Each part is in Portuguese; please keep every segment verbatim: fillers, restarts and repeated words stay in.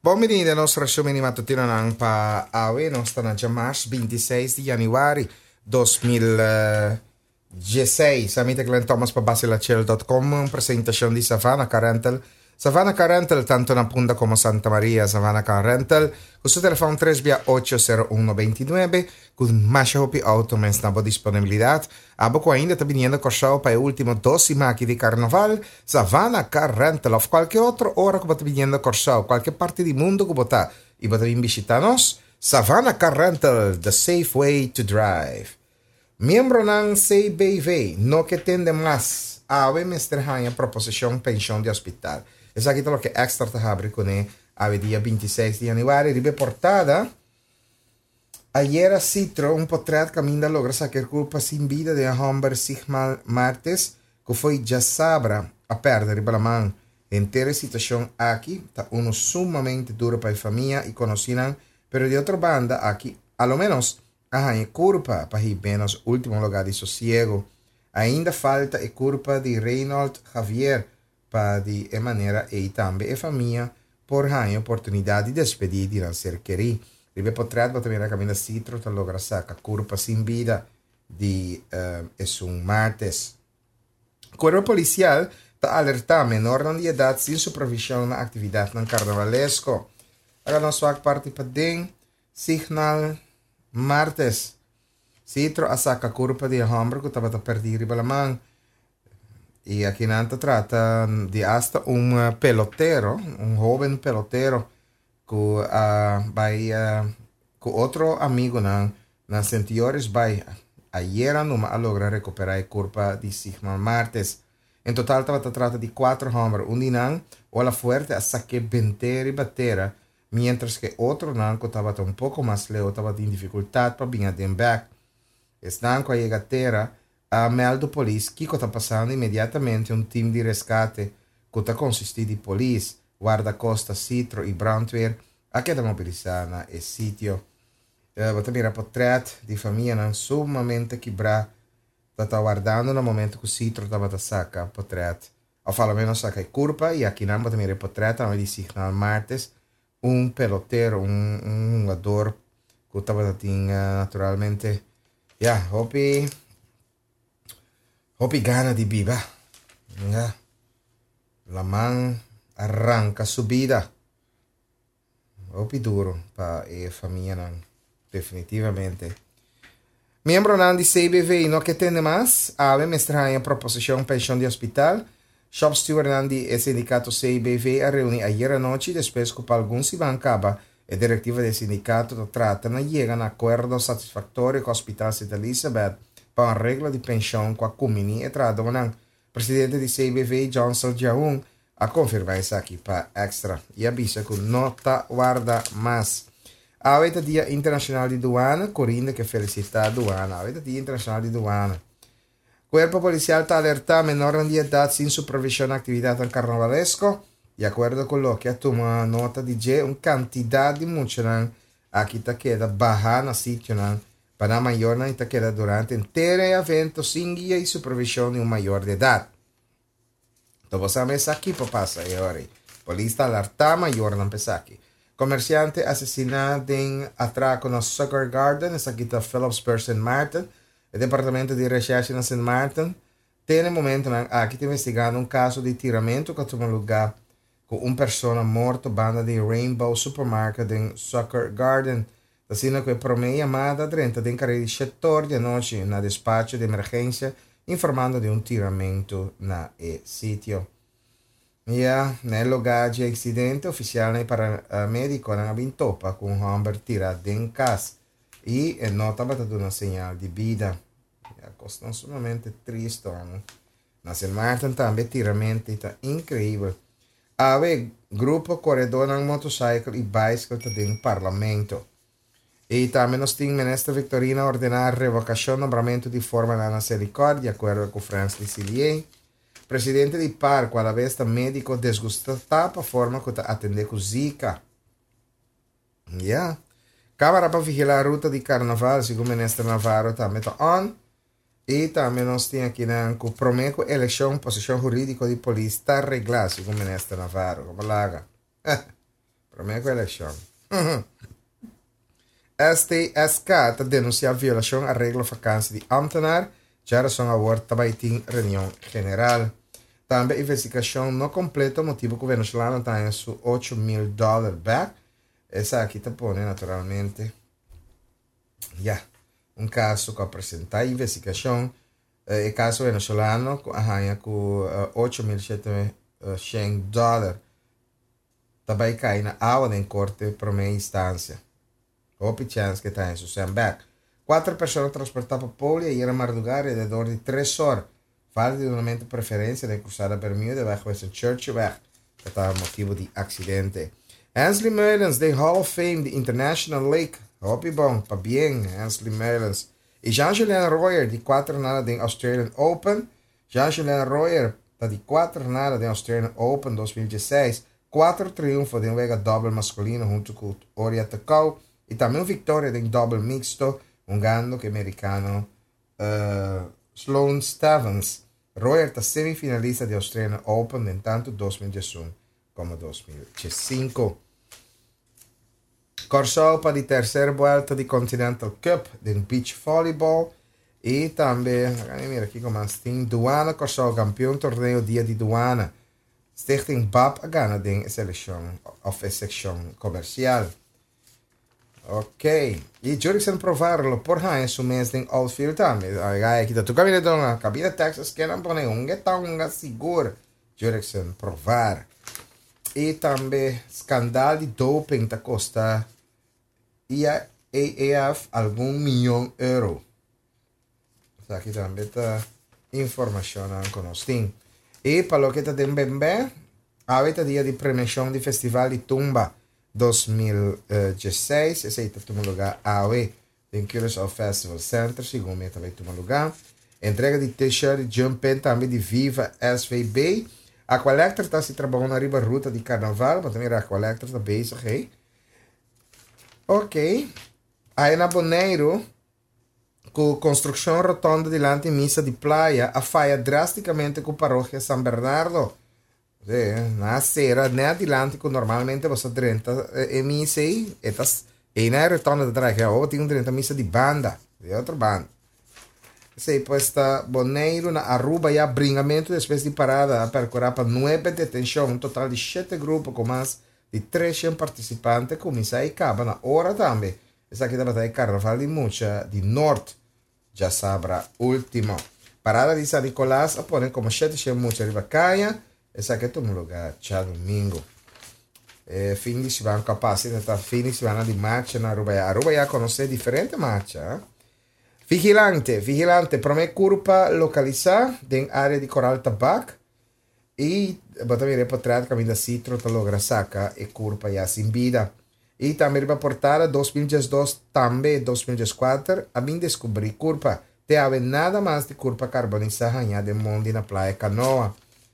Pomeriggio nostra resume mattutina nang pa awe nostra na março vinte e seis de januário dois mil e dezesseis. Samite Glenn Thomas pa basilacel ponto com, apresentação de Savannah Carental. Savannah Carental, tanto na Punta como Santa Maria, Savannah Carental, con su telefono tres via ocho cero uno veintinueve, con mais hopi automens na boa disponibilidade. Abo ko ainda tá vindo correu para o último doce maqui de carnaval, Savannah Carental, of qualquer outra hora que você tá vindo correu, qualquer parte do mundo que você tá, e você vem visitar-nos, Savannah Carental, the safe way to drive. Membro ng C B V, no que tende mais, ave mestre hanha proposição pensão de hospital. Essa aqui é o que extra está abrindo com a dia vinte e seis de januário. Ribe portada. Ayer a Citro, um portrait que ainda logra sacar culpa sem vida de Humber Sigmal Martes, que foi já sabra a perder ribe la mão. Inteira situação aqui, está uno sumamente duro para a família e conheciam, pero de outra banda aqui, a lo menos, a culpa para ir menos último lugar de sossego. Ainda falta a culpa de Reinhold Javier, para de maneira e também a família por a oportunidade de despedir de não ser querido. Ribe potrebbe também a caminho Citro para lograr sacar a curva sem vida de uh, es um martes. O corpo policial está alertando menor de idade sem supervisão na atividade no carnavalesco. Agora nós vamos partir den signal martes. Citro a sacar a curva de Humber que estava a perder ribe la mão. Y aquí Nanta trata de hasta un uh, pelotero, un joven pelotero, que uh, va uh, con otro amigo en los anteriores va ayer no a lograr recuperar la curva de Sigma martes. En total estaba trata de cuatro hombres, un dinan o la fuerte a saque ventera y batera, mientras que otro nan que estaba un poco más lejos estaba en dificultad para venir de back. Están con la llegatera. A meldo polícia que está passando imediatamente um time de resgate que está consistido de polícia, guarda-costa, Citro e brandweer a que está mobilizado nesse sítio. Uh, também a portrait de família não sumamente quebrada está aguardando no momento que o Citro estava a sacar o portrait. Ao falar menos saca a curva e aqui não também a portrait não de signal martes um pelotero, um, um jogador que estava uh, naturalmente ja, hopi Hopi gana de viva. Ya. La man arranca subida. Hopi duro para a família, definitivamente. Membro nan de C B V no que tem mais, a me estranha a proposição pensão de hospital. Shop steward nan de sindicato C B V a reuni ayer a noite, depois que alguns se bancaba a diretiva do sindicato trata na chega a acordo satisfatório com o Hospital Santa Elizabeth para a regra de pensão com a Cumini e tradona presidente de C B V Johnson Jaun a confirmar isso aqui para Extra e avisa que não está guarda mais. A oito dia internacional de Duana, Corinda que felicita a Duana. A oito dia internacional de Duana. Corpo policial está alertando menor de idade sem supervisão na atividade no carnavalesco. De acordo com o que toma nota de que uma quantidade de muitos aqui está queda barra na sítio para a maior na Itaquera durante inteiro evento sem guia e supervisão de um maior de idade. Então você vê aqui para passar e ora. Polícia alerta maior na aqui. Comerciante assassinado em atraco na Sugar Garden, essa aqui está Phillips per Saint Martin, o departamento de recherche na Saint Martin. Tem no momento aqui está investigando um caso de tiramento que tomou lugar com uma pessoa morta banda de Rainbow Supermarket em Sugar Garden. Assim que por meia chamada durante o carreira de setor de noite na despacho de emergência, informando de um tiramento na sítio. Ja, nel lugar de acidente, oficial e paramédico hanno vinto com um Humber tirado em casa e nota battuto una segnale di vida. Ja, costa sumamente triste. Na Saint Martin também tiramento está incrível. Ave grupo corredor ng motorcycle e bicycle dentro parlamento. E também nós temos ministra Victorina ordenar revocação do nombramento de forma na Nacericórdia, de acordo com Franz Licilier. Presidente di Parco, alla vesta medico desgustata para a forma que atende com Zika. Yeah. Câmara para vigilar a ruta de carnaval, segundo o ministro Navarro, também está on. E também nós temos aqui na Promeco eleição, posição jurídica de polícia está arreglada, segundo o ministro Navarro. Como laga. Para mim é com a eleição. S T S K está denunciando a violação à regra vacância de ambtenaar. Já são a word também tem reunião general. Também investigação não completa, motivo que o venezuelano tem su oito mil dólares back. Essa aqui está pondo naturalmente. Já, yeah. Um caso que apresenta a investigação. Uh, o caso venezuelano arranha com uh, oito mil cem dólares. Também cai na aula em corte para uma instância. Houve chance que tem su back. Quatro pessoas transportadas para Poli e eram madrugada de dor de três horas. Falta de uma preferência de cruzar a Bermuda debaixo de Churchweg. Que estava motivo de acidente. Ansley Meulens, de Hall of Fame, de International League. Hopie bom, para bem, Ansley Meulens. E Jean-Julien Royer, de quatro nada de Australian Open. Jean-Julien Royer, de quatro nada de Australian Open dois mil e dezesseis. Quatro triunfos de um vega double masculino junto com Oria Tecau. E também uma vitória de um double mixto. Um ganho que americano uh, Sloane Stevens. Royer está semifinalista de Australian Open em tanto dois mil e vinte e um como dois mil e vinte e cinco. Corso para a terceira volta de Continental Cup de Beach Volleyball. E também, mira aqui como assim, Duana Corso campeão torneio dia de Duana. Stichting B A P a gana de seleção of a seção comercial. Ok. E Jurickson provarlo por ha su mês de outfield também. Aí aqui tu cabine dona cabine Texas que não põe um getonga seguro. Jurickson provar. E também escândalo de doping tá custa I A E F algum milhão de euro. Aqui também tá informação com nós. E para o que tá bem bem, a veta dia de premiação do Festival de Tumba dois mil e dezesseis, esse aí está tomando lugar a O E, em Curaçao Festival Center, segundo me também tomando lugar. Entrega de t-shirt de Jumpen também de Viva S V B. A Collector está se trabalhando na riba ruta de Carnaval, mas também a Collector está bezig, hey? Ok. Aí na Boneiro, com construção rotonda delante missa de praia, a falha drasticamente com a paróquia San Bernardo. Sí, na sera, né adiante, que normalmente você trinta e missa aí, e na rotonda de trás, que eu tenho trinta missa de banda, de outra banda. Sei, pois está Boneiro na Aruba e abringamento de espécie de parada a percorrer para nove detenção, um total de sete grupos com mais de trezentos participantes, começa e acaba na hora também. Essa aqui da de Carnaval de Mucha, de Norte, já sabra último. Parada de San Nicolás, a poner como sete Mucha de Bacaia, essa aqui é um lugar, já domingo. Eh, fim de semana capaz de estar fim de semana de marcha na Aruba. Aruba já conhece diferente marcha, eh? Vigilante, vigilante, promete curva localizar em área de Coral Tabac e também reportar caminho da Citro, Talogra Saca e curva já sem vida. E também reportar dois mil e dois, também dois mil e quatro, a mim descobrir curva. Te havia nada mais de curva carbonizada de mundo na praia Canoa.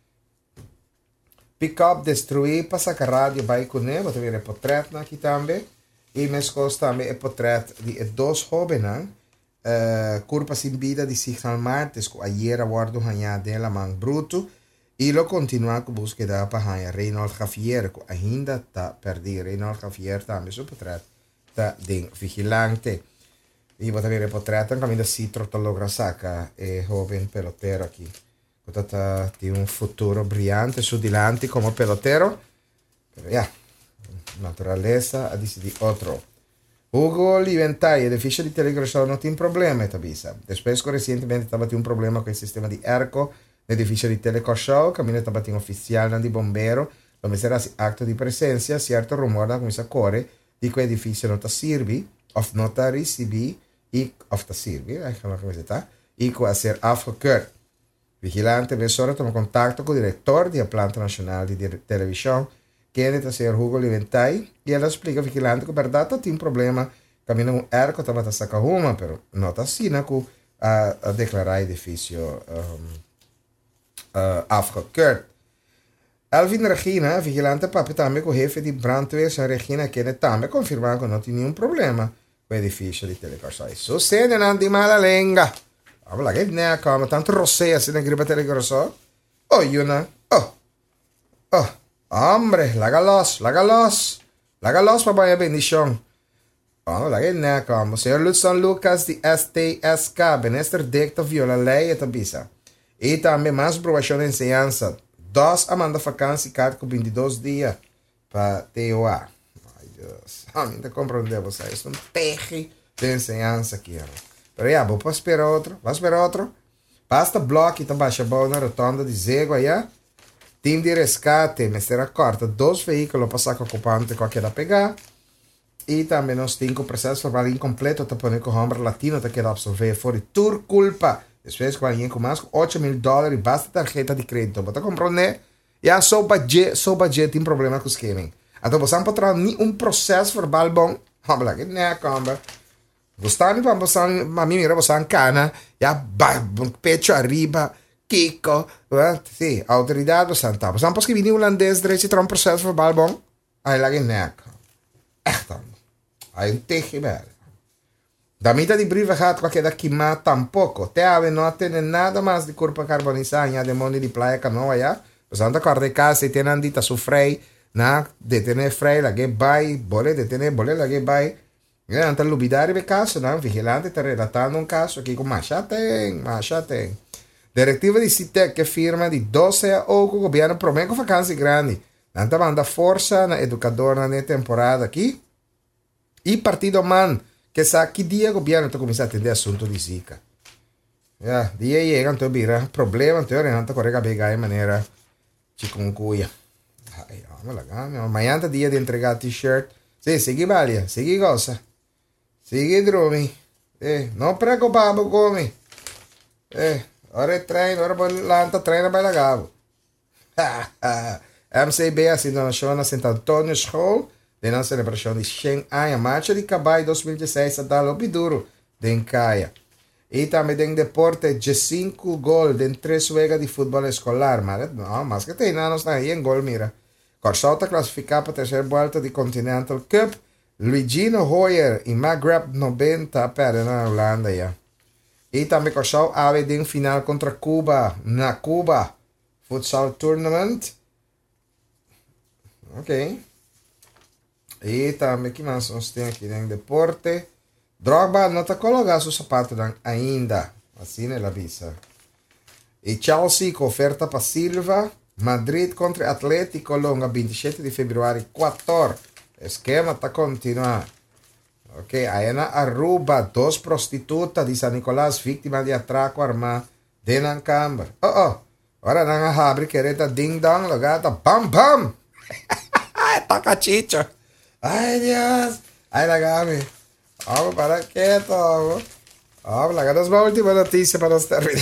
Pick-up destruir, passar rádio, vai com ele, também reportar aqui também. E mesmo também reportar de dois jovens. Uh, curva sin vida de Signal Martes, que ayer aguardo hanha de la man bruto, e lo continua com búsqueda para hanha Reinhold Javier, que ainda está perdido. Reinhold Javier também se portret está de vigilante. E vou também reportar um caminho de Citro Talogra Saca, é jovem pelotero aqui. Que tá, tem um futuro brilhante su dilante como pelotero. Pero ya, yeah, naturaleza a decidir outro. Hugo Liventay, edificio di Telegrosol non tem problema, tabisa. Depois que recentemente estava tendo um problema com o sistema de ERCO no edifício de Telegrosol, caminho estava tendo oficial de bombeiro, lo será acto de presença, certo rumor da começa a correr, di que o edifício não está serve, of não está recebi, e of está serve, aquela coisa tá, e que a ser afgekeurd. Vigilante Bessora tomou contato com o diretor da Planta Nacional de Televisão, que é o senhor Hugo Liventay, e ela explica ao vigilante que, na verdade, tem um problema, caminho um erco, estava a sacar uma, mas não está assim, a, a declarar o edifício um, uh, afgekeurd. Alvin Regina, vigilante papi também com o chefe de brandweer, São Regina, que também confirmou que não tinha nenhum problema com o edifício de Telegrosol. Isso sendo não de mala lenga. Habla que não é como tanto roceia assim na gripe Telegrosol. Oh, Yuna, oh, oh. Hombre, la galos, la galos, Laga los para vaya bendición. Vamos, laga na como. Senhor Lutson Lucas de S T S K, Benester Dicta Viola Lei e Tabisa. E também mais aprovação de ensinança. Dos Amanda Vacância, carta com vinte e dois dias para T O A. Ai, Deus. A mim, não compreendo vocês. É um terri de ensinança aqui. Pero já, vou esperar outro. Vou esperar outro. Basta bloco e também chamou na rotonda de Zego aí. Team de resgate, me será corta. Dois veículos para sacar ocupante qualquer da pegar. E também nós temos o processo verbal incompleto. Tá pondo com o homem latino. Tá querendo absorver fora de tur culpa. Depois, com alguém com mais oito mil dólares, basta tarjeta de crédito. Você compreende? E a sua budget, sua budget tem problema com o esquema. Então, você não pode ter nenhum processo verbal bom. Vamos lá, que nem a câmera. Gostando para você, a mim, mira, você cana, já, pecho arriba, kiko, sim, autoridade, você não tá. Você não pode escrever em holandês, direito, ter um processo verbal bom. Aí lá que nem a câmera. Echt dan. Aí um terri, velho. Da mitad de briva gaat qualquer daqui mas tampouco. Te ave não tem nada mais de corpo carbonizado, já demônio de praia canoa já. Você anda com a casa e tem andita sofrei, na detener frei, la que vai, bole detener, bole la que vai. E anda lubidar e caso, não, vigilante está relatando um caso aqui com machate, machate. Diretiva de Citec que firma de doze a oito, o governo promete com vacância grande. Anda manda força na educadora na temporada aqui. E partido man que sabe que dia o governo está começando a atender assunto de Zika. Ya, dia chega, então vira problema, então ele não correga bem de maneira chikungunya. Ai, vamos lá, amanhã é dia de entregar t-shirt. Sim, segui balia, segui goza. Segui drumi. Eh, não preocupado come. Eh, ora é treino, ora lanta treino para lagavo. M C B assim na Nacional Santo Antônio School. De na celebração de cem anos, a marcha de Cabai dois mil e dezesseis, a dar o biduro de Encaia. E também tem deporte de cinco gols em três juegos de futebol escolar. Mas não, mas que tem anos aí em gol, mira. Corsal está classificado para a terceira volta de Continental Cup. Luigino Hoyer e Maghreb noventa perdem na Holanda. Já. E também Corsal ave de final contra Cuba, na Cuba Futsal Tournament. Ok. E também, que mais nós temos aqui em deporte? Drogba não está colocando seu sapato ainda. Assim é a visa. E Chelsea com oferta para Silva. Madrid contra Atlético Longa, vinte e sete de fevereiro, quatorze. Esquema está continuando. Ok, aí na Aruba, duas prostitutas de San Nicolás, vítima de atraco armado de Nancamba. Oh, oh. Agora não abre querida ding dong, logata, pam pam. Toca chicho. Ay, Dios. Ay, la Gaby. Vamos para quieto. Vamos. Vamos, la última última noticia para nos terminar.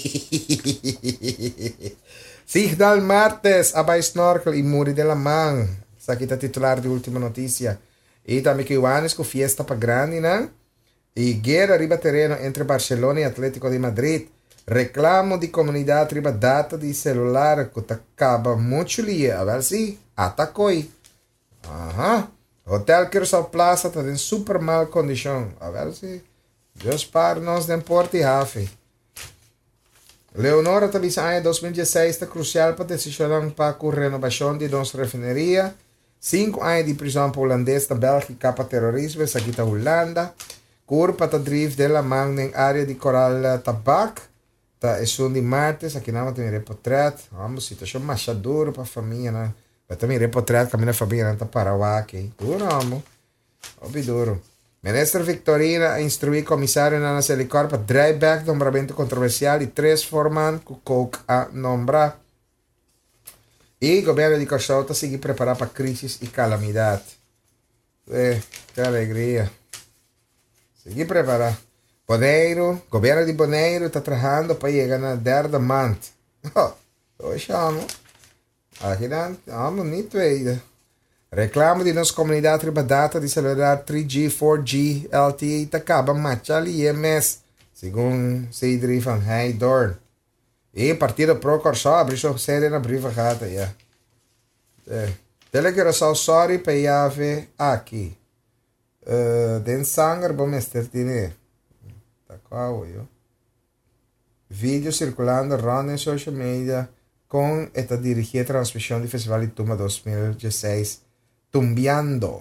Signal martes, Abay Snorkel y Muri de la Man. Essa aqui está titular de última notícia. E também que o Anis com fiesta para grande, né? E guerra riba terreno entre Barcelona e Atlético de Madrid. Reclamo de comunidade riba data de celular que acaba muito ali. A ver se atacou aí. Aham. Hotel Curaçao Plaza está em super mal condição. A ver se Deus para nós de Porto e Rafa. Leonora está dizendo que dois mil e dezesseis está crucial para decidir para a renovação de nossa refineria. Cinco anos de prisão para holandês da Bélgica para terrorismo. Essa aqui está Holanda. Curva está drive de la mão em área de Coral Tabac. Está é de martes. Aqui não tem reportret. Vamos, situação mais dura para a família, né? Mas também reportret que a minha família não está para o aqui. Duro, amo. Obi duro. Ministro Victorina instruiu comissário na Selicor para drawback de nombramento controversial e três forman com Coke a nombrar. E o governo de Curaçao está seguindo preparar para crise e calamidade. É, que alegria. Seguir preparar. Boneiro, governo de Boneiro está trabalhando para chegar na derde maand. Oh, eu chamo. Aqui não, vamos, nem veio. Reclamo de nossa comunidade riba data de celular três G, quatro G, L T E acaba matchar I M S, segundo Cedri van Heidorn. E partido pro Curaçao abriu sua série na briva rata, já. Tele Curaçao, sorry, para Yave aqui. Uh, den sanger bom mestre tine. Tá qual, eu. Vídeo circulando around em social media com esta dirigida transmissão do Festival de Tuma dois mil e dezesseis. Tumbiando.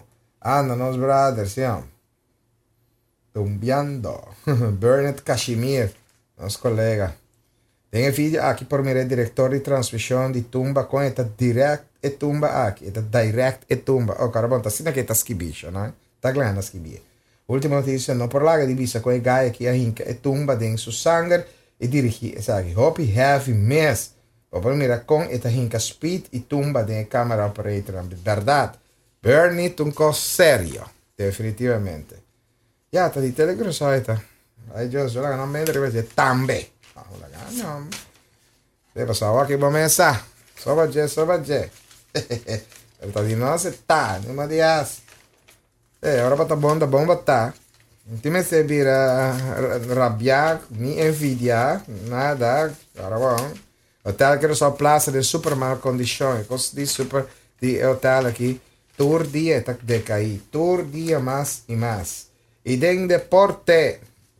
Anda, nos brothers, yeah. Tumbiando. Bernard Cashimir, nosso colega. Tem vídeo aqui por mim, diretor de transmissão de tumba com esta direct e tumba aqui. Esta direct e tumba. Oh, cara, bom, tá assim que está esquibisha, não? Tá glenda esquibia. Última notícia, não por lá que divisa com a gaia que a hinca e tumba dentro seu sangue e dirigir, sabe? Hope heavy mess. Ou por mim, com esta hinca speed e tumba dentro câmera operator. Verdade. Bernie, um coisa sério. Definitivamente. Ja, tá de telegrossaita. Aí, Deus, olha, não me deve dizer tambe. Não. Você passou aqui para começar. Só vai dizer, só vai dizer. Ele tá de nós, tá, numa de as. É, agora para tá bom, tá bom, tá. Não tem mais se vira rabiar, nem envidiar, nada. Agora bom. Hotel que era só plaza de super mal condições. Coisa de super, de hotel aqui. Tour dia, tá de cair. Tour dia mais e mais. E den deporte.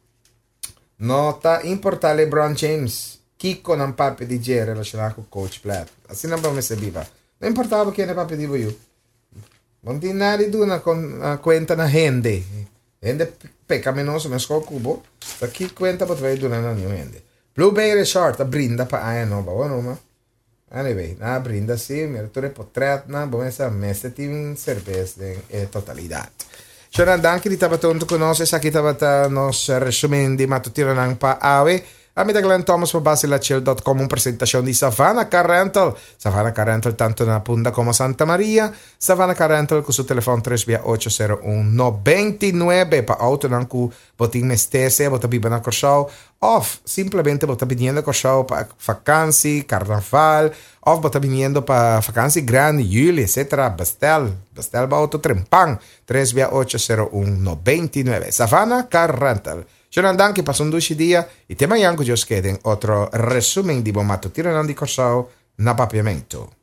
Nota importante LeBron James. Kiko non papi di G relacionado con Coach Black. Assim não vamos receber. Não importava quem é papi di eu. Não tem nada de uma conta na rende. Rende pecaminoso, mas com o cubo. Aqui conta para ver na new rende. Blue Bay Resort a brinda para a nova, ou não? Anyway, na brinda sim, mi retore potret na bom essa messe tem cerveja em totalidade. Ciao anche di tabatonto conosce sa che tabata nos resumendi mattutino nang pa awe Amita Glenn Thomas pa basilachel dot com un presentazione di Savannah Car Rental. Savannah Car Rental tanto na Punta como Santa Maria. Savannah Car Rental con su telefono tre ocho cero uno veintinueve pa auto nan ku botin mestese bota biba na corsau of simplemente bota viniendo corsau pa vakantie, carnaval of bota viniendo pa vakantie grandi, juli, etcétera. Bestel, bestel ba auto trempang tre ocho cero uno veintinueve. Savannah Car Rental. C'erano anche passano due dia e tema yanko jos keden otro resumen di bommato tirano di corsau na papiamento.